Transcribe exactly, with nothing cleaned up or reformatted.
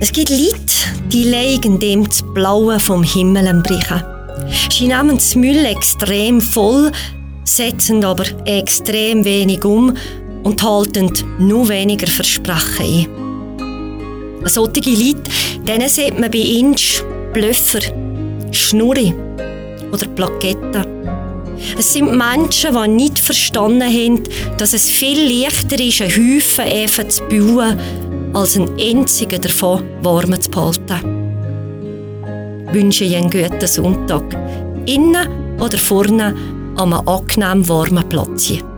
Es gibt Leute, die legen dem das Blaue vom Himmel brechen. Sie nehmen das Müll extrem voll, setzen aber extrem wenig um und halten nur weniger Versprechen ein. Solche Leute, denen sieht man bei Inch Blöffer, Schnurri oder Plaketten. Es sind Menschen, die nicht verstanden haben, dass es viel leichter ist, einen Haufen Äpfel zu bauen, als einen einzigen davon warm zu behalten. Ich wünsche Ihnen einen guten Sonntag. Innen oder vorne an einem angenehm warmen Platz.